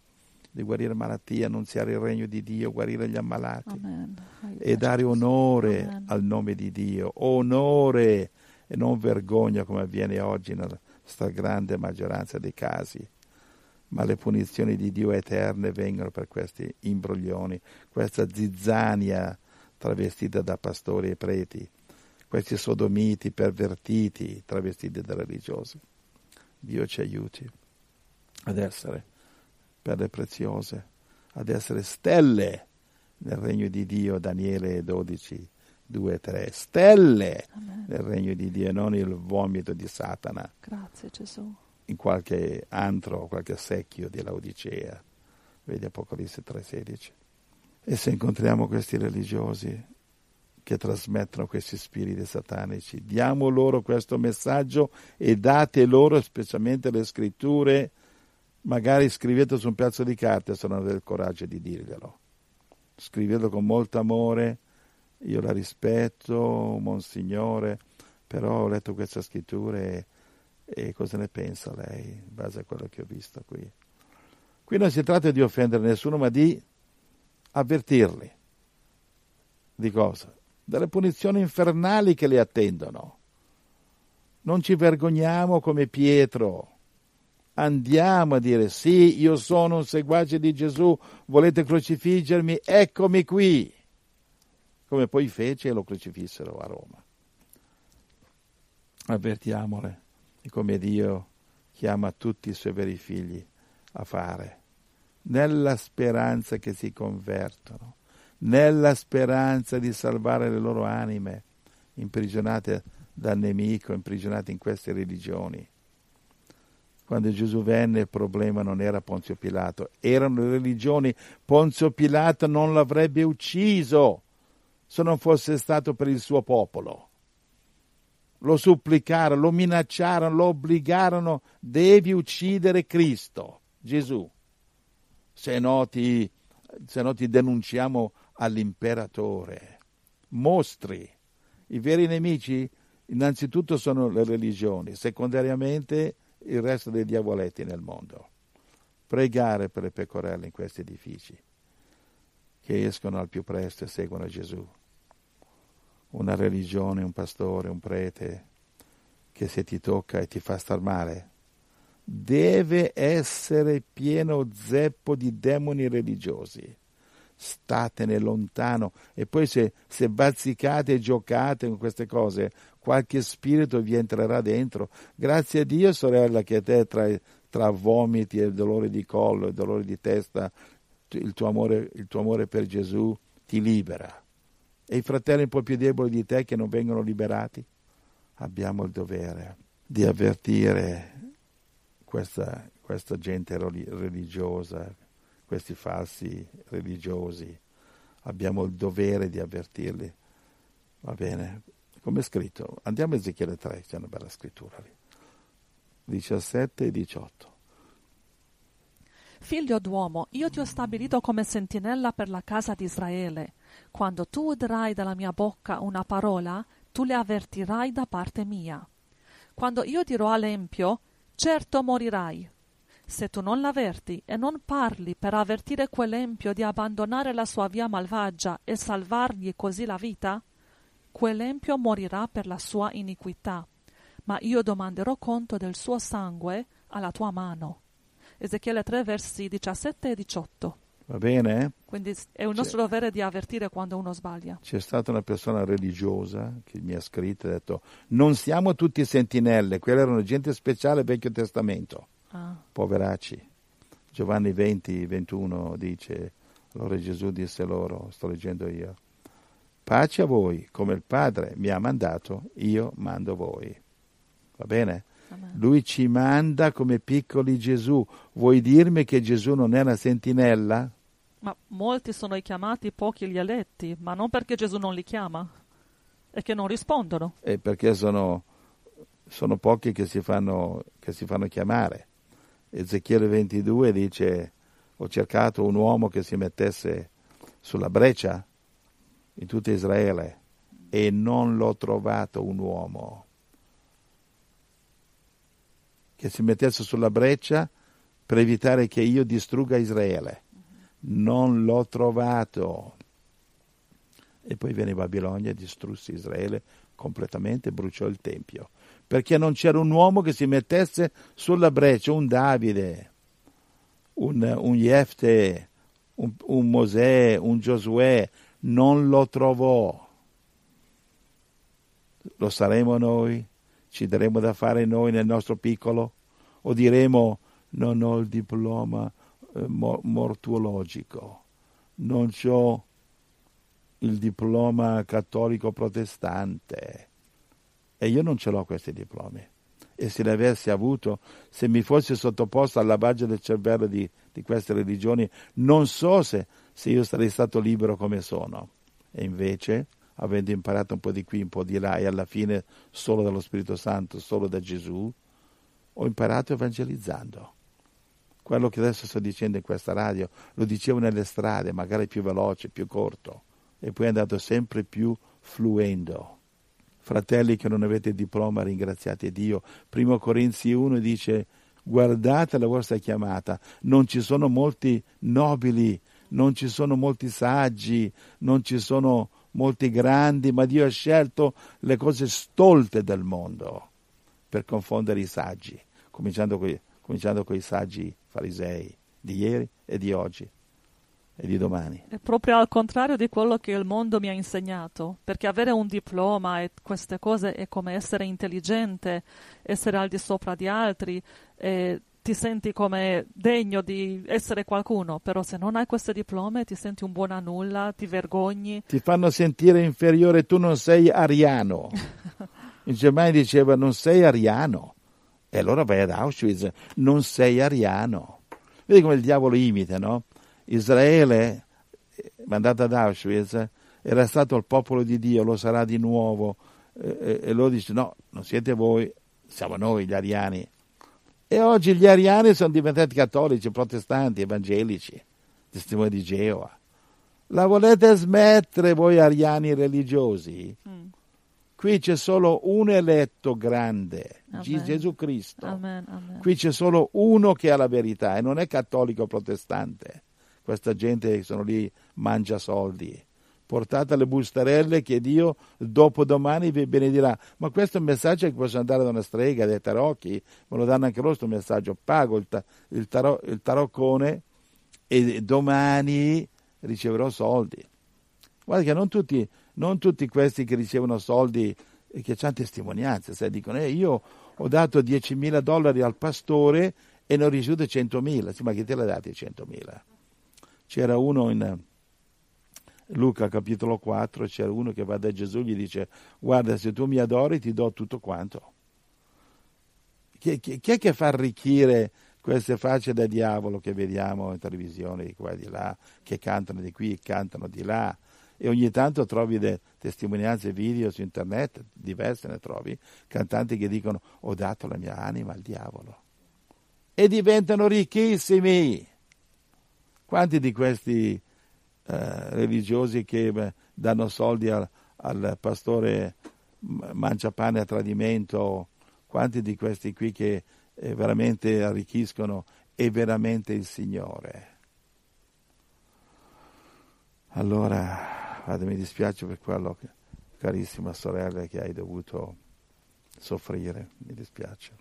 Speaker 3: di guarire malattie, annunziare il regno di Dio, guarire gli ammalati.
Speaker 2: Amen.
Speaker 3: E dare onore
Speaker 2: Amen.
Speaker 3: al nome di Dio, onore e non vergogna come avviene oggi nella stragrande maggioranza dei casi. Ma le punizioni di Dio eterne vengono per questi imbroglioni, questa zizzania travestita da pastori e preti, questi sodomiti pervertiti travestiti da religiosi. Dio ci aiuti ad essere perle preziose, ad essere stelle nel regno di Dio. Daniele 12, 2 e 3, stelle
Speaker 2: Amen.
Speaker 3: nel regno di Dio, non il vomito di Satana
Speaker 2: Grazie Gesù.
Speaker 3: in qualche antro, qualche secchio di Laodicea. Vedi Apocalisse 3,16. E se incontriamo questi religiosi che trasmettono questi spiriti satanici, diamo loro questo messaggio e date loro specialmente le scritture. Magari scrivete su un pezzo di carta se non avete il coraggio di dirglielo. Scrivetelo con molto amore. Io la rispetto, Monsignore, però ho letto questa scrittura e cosa ne pensa lei in base a quello che ho visto qui? Qui non si tratta di offendere nessuno, ma di avvertirli. Di cosa? Delle punizioni infernali che li attendono. Non ci vergogniamo come Pietro. Andiamo a dire: sì, io sono un seguace di Gesù, volete crocifiggermi? Eccomi qui. Come poi fece e lo crocifissero a Roma. Avvertiamole di come Dio chiama tutti i suoi veri figli a fare, nella speranza che si convertono, nella speranza di salvare le loro anime, imprigionate dal nemico, imprigionate in queste religioni. Quando Gesù venne il problema non era Ponzio Pilato, erano le religioni. Ponzio Pilato non l'avrebbe ucciso se non fosse stato per il suo popolo. Lo supplicarono, lo minacciarono, lo obbligarono: devi uccidere Cristo, Gesù. Se no ti denunciamo all'imperatore. Mostri. I veri nemici innanzitutto sono le religioni, secondariamente il resto dei diavoletti nel mondo. Pregare per le pecorelle in questi edifici, che escono al più presto e seguono Gesù. Una religione, un pastore, un prete, che se ti tocca e ti fa star male, deve essere pieno zeppo di demoni religiosi. Statene lontano. E poi se bazzicate e giocate con queste cose, qualche spirito vi entrerà dentro. Grazie a Dio, sorella, che a te tra vomiti e dolore di collo e dolore di testa, il tuo amore per Gesù ti libera. E i fratelli un po' più deboli di te che non vengono liberati, abbiamo il dovere di avvertire questa gente religiosa, questi falsi religiosi. Abbiamo il dovere di avvertirli. Va bene? Come è scritto? Andiamo a Ezechiele 3, c'è una bella scrittura lì. 17 e 18.
Speaker 2: Figlio d'uomo, io ti ho stabilito come sentinella per la casa di Israele. Quando tu udrai dalla mia bocca una parola, tu le avvertirai da parte mia. Quando io dirò all'empio: certo morirai. Se tu non l'avverti e non parli per avvertire quell'empio di abbandonare la sua via malvagia e salvargli così la vita, quell'empio morirà per la sua iniquità, ma io domanderò conto del suo sangue alla tua mano. Ezechiele 3, versi 17 e 18.
Speaker 3: Va bene?
Speaker 2: Quindi è un nostro dovere di avvertire quando uno sbaglia.
Speaker 3: C'è stata una persona religiosa che mi ha scritto e ha detto: non siamo tutti sentinelle, quelle erano gente speciale Vecchio Testamento. Poveracci. Giovanni 20, 21 dice: allora Gesù disse loro, sto leggendo io: pace a voi, come il Padre mi ha mandato, io mando voi. Va bene?
Speaker 2: Amen.
Speaker 3: Lui ci manda come piccoli Gesù. Vuoi dirmi che Gesù non è una sentinella?
Speaker 2: Ma molti sono i chiamati, pochi gli eletti, ma non perché Gesù non li chiama, è che non rispondono.
Speaker 3: E perché sono pochi che si fanno chiamare. Ezechiele 22 dice: ho cercato un uomo che si mettesse sulla breccia in tutto Israele e non l'ho trovato un uomo che si mettesse sulla breccia per evitare che io distrugga Israele. Non l'ho trovato. E poi venne Babilonia e distrusse Israele completamente, bruciò il Tempio. Perché non c'era un uomo che si mettesse sulla breccia, un Davide, un Jefte, un Mosè, un Giosuè, non lo trovò. Lo saremo noi? Ci daremo da fare noi nel nostro piccolo? O diremo non ho il diploma mortuologico, non ho il diploma cattolico protestante e io non ce l'ho questi diplomi. E se li avessi avuto, se mi fossi sottoposto al lavaggio del cervello di queste religioni, non so se io sarei stato libero come sono. E invece, avendo imparato un po' di qui, un po' di là, e alla fine solo dallo Spirito Santo, solo da Gesù, ho imparato evangelizzando. Quello che adesso sto dicendo in questa radio, lo dicevo nelle strade, magari più veloce, più corto, e poi è andato sempre più fluendo. Fratelli che non avete diploma, ringraziate Dio. 1 Corinzi 1 dice, guardate la vostra chiamata, non ci sono molti nobili, non ci sono molti saggi, non ci sono molti grandi, ma Dio ha scelto le cose stolte del mondo per confondere i saggi, cominciando con i saggi farisei di ieri e di oggi e di domani.
Speaker 2: È proprio al contrario di quello che il mondo mi ha insegnato, perché avere un diploma e queste cose è come essere intelligente, essere al di sopra di altri, e ti senti come degno di essere qualcuno, però se non hai queste diplome ti senti un buon a nulla, ti vergogni.
Speaker 3: Ti fanno sentire inferiore, tu non sei ariano. In Germania diceva non sei ariano. E allora vai ad Auschwitz, non sei ariano. Vedi come il diavolo imita, no? Israele, mandato ad Auschwitz, era stato il popolo di Dio, lo sarà di nuovo. E loro dice, no, non siete voi, siamo noi gli ariani. E oggi gli ariani sono diventati cattolici, protestanti, evangelici, testimoni di Geova. La volete smettere voi ariani religiosi? Qui c'è solo un eletto grande, Gesù Cristo.
Speaker 2: Amen, amen.
Speaker 3: Qui c'è solo uno che ha la verità e non è cattolico o protestante. Questa gente che sono lì mangia soldi. Portate le bustarelle che Dio dopodomani vi benedirà. Ma questo è un messaggio che posso andare da una strega, dai tarocchi, me lo danno anche loro questo messaggio. Pago il taroccone e domani riceverò soldi. Guarda che non tutti questi che ricevono soldi e che hanno testimonianze, sai, dicono io ho dato $10.000 al pastore e ne ho ricevuto 100.000. Sì, ma chi te l'ha dati 100.000? C'era uno in Luca capitolo 4, c'era uno che va da Gesù e gli dice guarda, se tu mi adori ti do tutto quanto. Chi è che fa arricchire queste facce da diavolo che vediamo in televisione di qua e di là, che cantano di qui, cantano di là? E ogni tanto trovi testimonianze video su internet, diverse ne trovi, cantanti che dicono ho dato la mia anima al diavolo. E diventano ricchissimi. Quanti di questi religiosi che danno soldi al pastore mangiapane a tradimento, quanti di questi qui che veramente arricchiscono è veramente il Signore? Allora, mi dispiace per quello, carissima sorella, che hai dovuto soffrire, mi dispiace.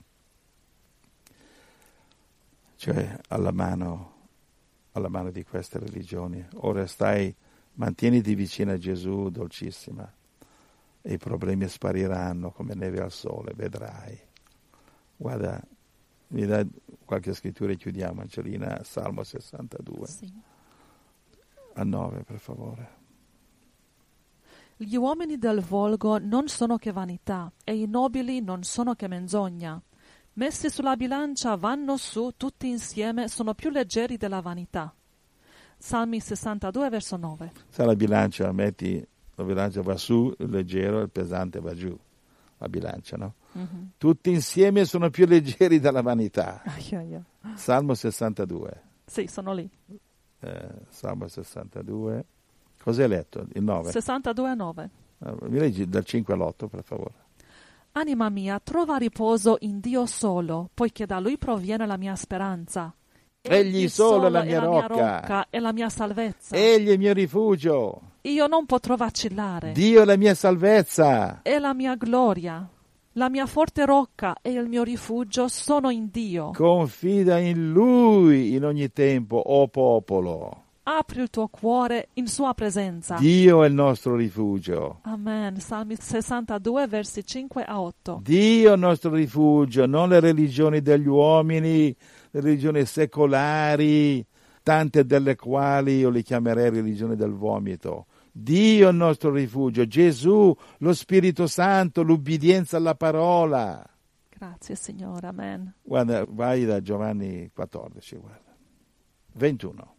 Speaker 3: Cioè, alla mano di queste religioni. Ora mantieniti vicino a Gesù, dolcissima, e i problemi spariranno come neve al sole, vedrai. Guarda, mi dai qualche scrittura e chiudiamo, Angelina, Salmo 62.
Speaker 2: Sì.
Speaker 3: A 9, per favore.
Speaker 2: Gli uomini del volgo non sono che vanità, e i nobili non sono che menzogna. Messi sulla bilancia vanno su, tutti insieme sono più leggeri della vanità. Salmi 62, verso 9.
Speaker 3: Se la bilancia va su, il leggero, il pesante va giù. La bilancia, no?
Speaker 2: Mm-hmm.
Speaker 3: Tutti insieme sono più leggeri della vanità.
Speaker 2: Yeah.
Speaker 3: Salmo 62.
Speaker 2: Sì, sono lì.
Speaker 3: Salmo 62. Cos'hai letto? Il 9?
Speaker 2: 62 a 9.
Speaker 3: Mi leggi dal 5 all'8, per favore.
Speaker 2: Anima mia, trova riposo in Dio solo, poiché da Lui proviene la mia speranza.
Speaker 3: Egli solo è la mia rocca
Speaker 2: e la mia salvezza.
Speaker 3: Egli è il mio rifugio.
Speaker 2: Io non potrò vacillare.
Speaker 3: Dio è la mia salvezza.
Speaker 2: È la mia gloria. La mia forte rocca e il mio rifugio sono in Dio.
Speaker 3: Confida in Lui in ogni tempo, o popolo.
Speaker 2: Apri il tuo cuore in sua presenza.
Speaker 3: Dio è il nostro rifugio.
Speaker 2: Amen. Salmi 62, versi 5 a 8.
Speaker 3: Dio è il nostro rifugio, non le religioni degli uomini, le religioni secolari, tante delle quali io li chiamerei religioni del vomito. Dio è il nostro rifugio, Gesù, lo Spirito Santo, l'ubbidienza alla parola.
Speaker 2: Grazie Signore, amen.
Speaker 3: Guarda, vai da Giovanni 14, guarda. 21.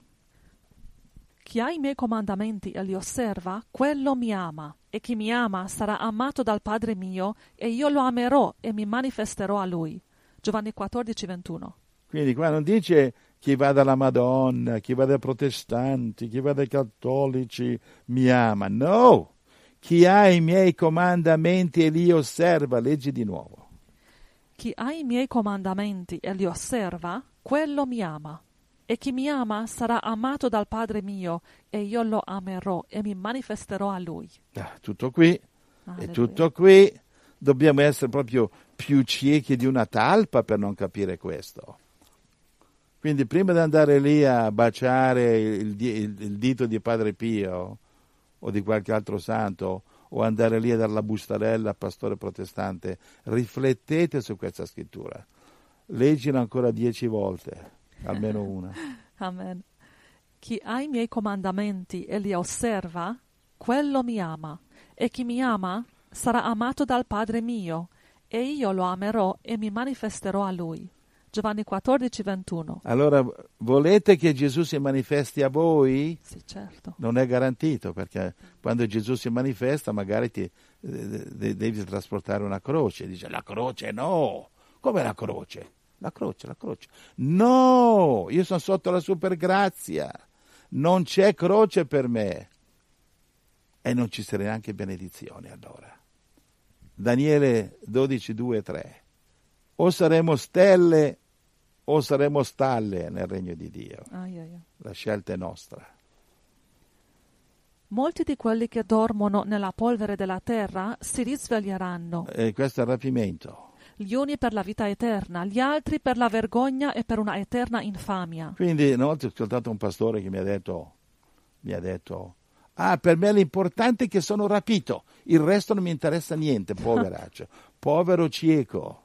Speaker 2: Chi ha i miei comandamenti e li osserva, quello mi ama, e chi mi ama sarà amato dal Padre mio, e io lo amerò e mi manifesterò a lui. Giovanni 14, 21.
Speaker 3: Quindi qua non dice chi va dalla Madonna, chi va dai protestanti, chi va dai cattolici mi ama. No! Chi ha i miei comandamenti e li osserva, leggi di nuovo.
Speaker 2: Chi ha i miei comandamenti e li osserva, quello mi ama. E chi mi ama sarà amato dal Padre mio, e io lo amerò e mi manifesterò a lui.
Speaker 3: Tutto qui.
Speaker 2: Alleluia.
Speaker 3: È tutto qui. Dobbiamo essere proprio più ciechi di una talpa per non capire questo. Quindi prima di andare lì a baciare il dito di Padre Pio o di qualche altro santo, o andare lì a dare la bustarella al pastore protestante, riflettete su questa scrittura. Leggila ancora 10 volte, almeno una.
Speaker 2: Amen. Chi ha i miei comandamenti e li osserva, quello mi ama. E chi mi ama sarà amato dal Padre mio, e io lo amerò e mi manifesterò a lui. Giovanni 14, 21.
Speaker 3: Allora, volete che Gesù si manifesti a voi?
Speaker 2: Sì, certo.
Speaker 3: Non è garantito, perché quando Gesù si manifesta magari devi trasportare una croce. Dice, la croce no! Come la croce? La croce. No! Io sono sotto la supergrazia. Non c'è croce per me. E non ci sarà neanche benedizione allora. Daniele 12, 2 e 3. O saremo stelle o saremo stalle nel regno di Dio. La scelta è nostra.
Speaker 2: Molti di quelli che dormono nella polvere della terra si risveglieranno.
Speaker 3: E questo è il rapimento.
Speaker 2: Gli uni per la vita eterna, gli altri per la vergogna e per una eterna infamia.
Speaker 3: Quindi una volta ho ascoltato un pastore che mi ha detto, per me l'importante è che sono rapito, il resto non mi interessa niente, poveraccio, povero cieco.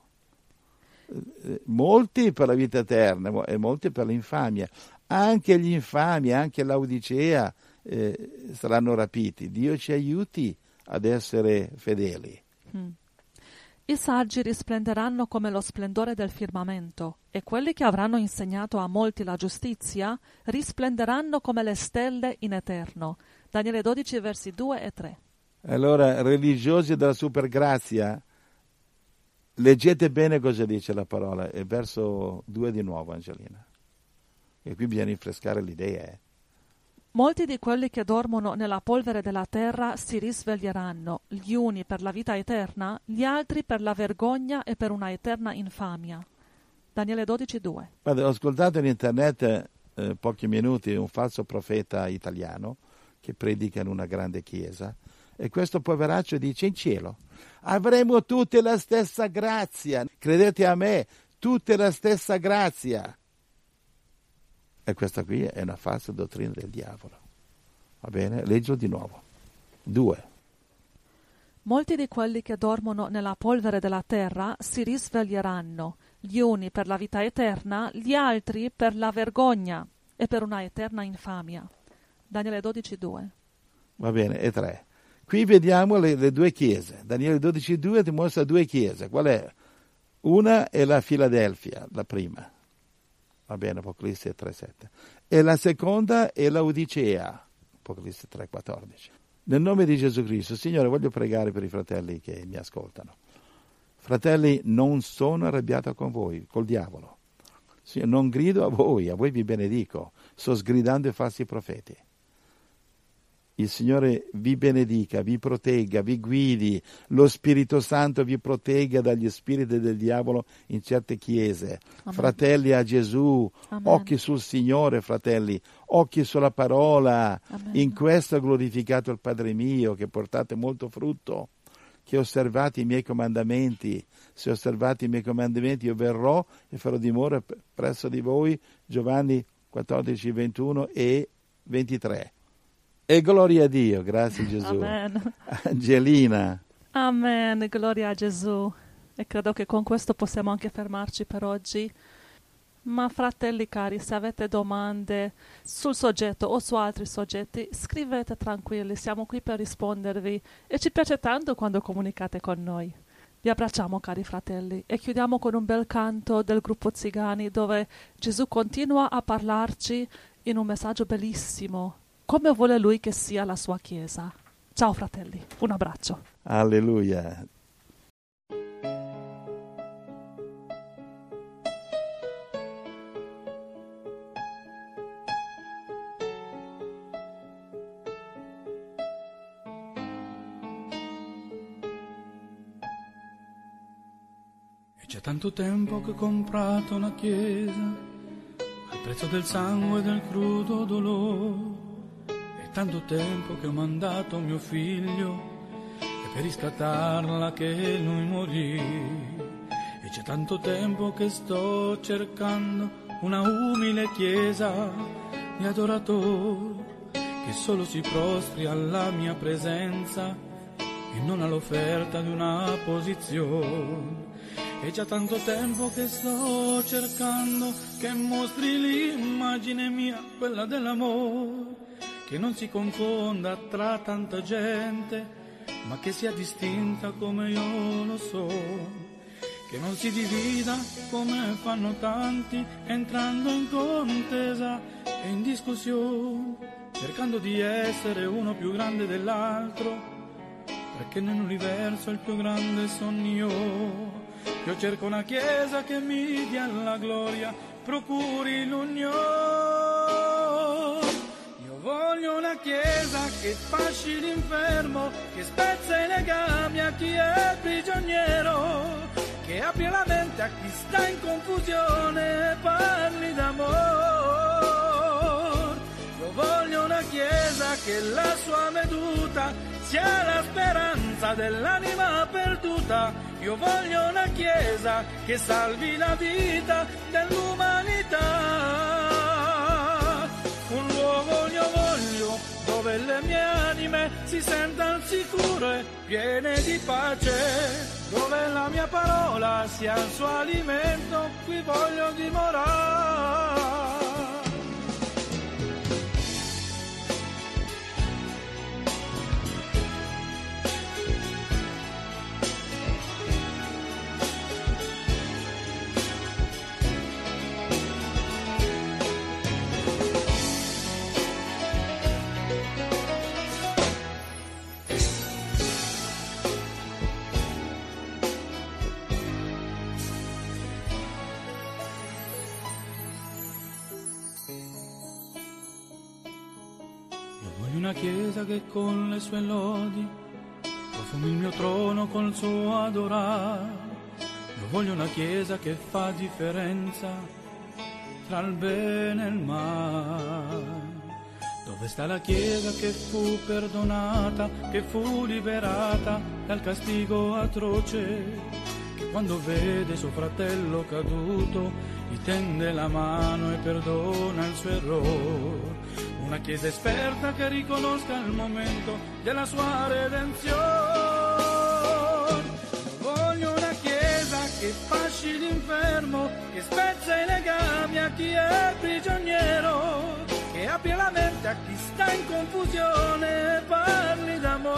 Speaker 3: Molti per la vita eterna e molti per l'infamia. Anche gli infami, anche l'Odicea saranno rapiti. Dio ci aiuti ad essere fedeli.
Speaker 2: I saggi risplenderanno come lo splendore del firmamento, e quelli che avranno insegnato a molti la giustizia risplenderanno come le stelle in eterno. Daniele 12, versi 2 e 3.
Speaker 3: Allora, religiosi della supergrazia, leggete bene cosa dice la parola, è verso 2 di nuovo, Angelina. E qui bisogna rinfrescare l'idea.
Speaker 2: Molti di quelli che dormono nella polvere della terra si risveglieranno, gli uni per la vita eterna, gli altri per la vergogna e per una eterna infamia. Daniele 12, 2. Guarda,
Speaker 3: ho ascoltato in internet pochi minuti un falso profeta italiano che predica in una grande chiesa, e questo poveraccio dice: in cielo avremo tutte la stessa grazia, credete a me, tutte la stessa grazia. E questa qui è una falsa dottrina del diavolo. Va bene? Leggilo di nuovo. 2.
Speaker 2: Molti di quelli che dormono nella polvere della terra si risveglieranno, gli uni per la vita eterna, gli altri per la vergogna e per una eterna infamia. Daniele 12, 2.
Speaker 3: Va bene, e 3. Qui vediamo le due chiese. Daniele 12, 2 dimostra 2 chiese. Qual è? Una è la Filadelfia, la prima. Va bene, Apocalisse 3,7. E la seconda è la Odicea, Apocalisse 3,14. Nel nome di Gesù Cristo, Signore, voglio pregare per i fratelli che mi ascoltano. Fratelli, non sono arrabbiato con voi, col diavolo. Signore, non grido a voi vi benedico. Sto sgridando i falsi profeti. Il Signore vi benedica, vi protegga, vi guidi, lo Spirito Santo vi protegga dagli spiriti del diavolo in certe chiese.
Speaker 2: Amen.
Speaker 3: Fratelli a Gesù,
Speaker 2: Amen.
Speaker 3: occhi sul Signore, fratelli, occhi sulla parola.
Speaker 2: Amen.
Speaker 3: In questo è glorificato il Padre mio, che portate molto frutto, che osservate i miei comandamenti. Se osservate i miei comandamenti io verrò e farò dimora presso di voi. Giovanni 14, 21 e 23. E gloria a Dio, grazie Gesù.
Speaker 2: Amen.
Speaker 3: Angelina.
Speaker 2: Amen, gloria a Gesù. E credo che con questo possiamo anche fermarci per oggi. Ma fratelli cari, se avete domande sul soggetto o su altri soggetti, scrivete tranquilli, siamo qui per rispondervi e ci piace tanto quando comunicate con noi. Vi abbracciamo cari fratelli e chiudiamo con un bel canto del gruppo Zigani dove Gesù continua a parlarci in un messaggio bellissimo, come vuole Lui che sia la sua Chiesa. Ciao fratelli, un abbraccio.
Speaker 3: Alleluia.
Speaker 4: E c'è tanto tempo che ho comprato una chiesa al prezzo del sangue e del crudo dolore. Tanto tempo che ho mandato mio figlio e per riscattarla che lui morì. E c'è tanto tempo che sto cercando una umile chiesa di adoratori che solo si prostri alla mia presenza e non all'offerta di una posizione. E già tanto tempo che sto cercando che mostri l'immagine mia, quella dell'amore, che non si confonda tra tanta gente, ma che sia distinta come io lo so, che non si divida come fanno tanti, entrando in contesa e in discussione, cercando di essere uno più grande dell'altro, perché nell'universo il più grande sono io. Io cerco una chiesa che mi dia la gloria, procuri l'unione. Voglio una chiesa che fasci l'infermo, che spezza i legami a chi è prigioniero, che apri la mente a chi sta in confusione e parli d'amore. Io voglio una chiesa che la sua veduta sia la speranza dell'anima perduta. Io voglio una chiesa che salvi la vita dell'umanità. Un luogo io voglio dove le mie anime si sentano sicure, piene di pace, dove la mia parola sia il suo alimento, qui voglio dimorare. Una chiesa che con le sue lodi profumi il mio trono col suo adorare. Io voglio una chiesa che fa differenza tra il bene e il male. Dove sta la chiesa che fu perdonata, che fu liberata dal castigo atroce, che quando vede suo fratello caduto gli tende la mano e perdona il suo errore. Una chiesa esperta che riconosca il momento della sua redenzione. Voglio una chiesa che fasci l'infermo, che spezza i legami a chi è prigioniero, che apri la mente a chi sta in confusione e parli d'amore.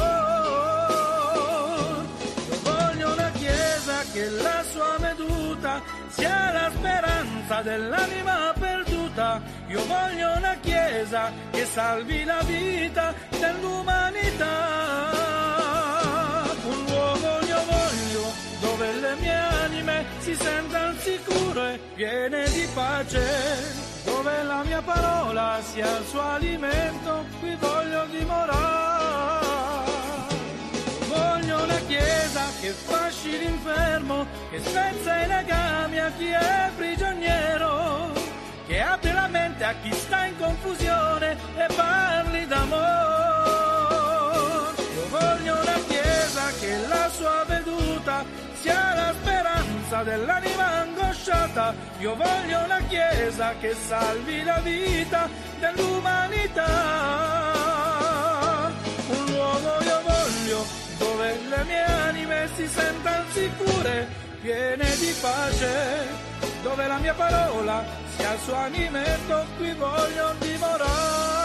Speaker 4: Io voglio una chiesa che la sua veduta sia la speranza dell'anima perduta. Io voglio una chiesa che salvi la vita dell'umanità. Un luogo io voglio dove le mie anime si sentano sicure, piene di pace, dove dove la mia parola sia il suo alimento, qui voglio dimorare. Voglio una chiesa che fasci l'infermo, che spezza i legami a chi è prigioniero, che apri la mente a chi sta in confusione e parli d'amore. Io voglio una chiesa che la sua veduta sia la speranza dell'anima angosciata. Io voglio una chiesa che salvi la vita dell'umanità. Un luogo io voglio dove le mie anime si sentano sicure, piene di pace, dove la mia parola sia il suo alimento, qui voglio dimorare.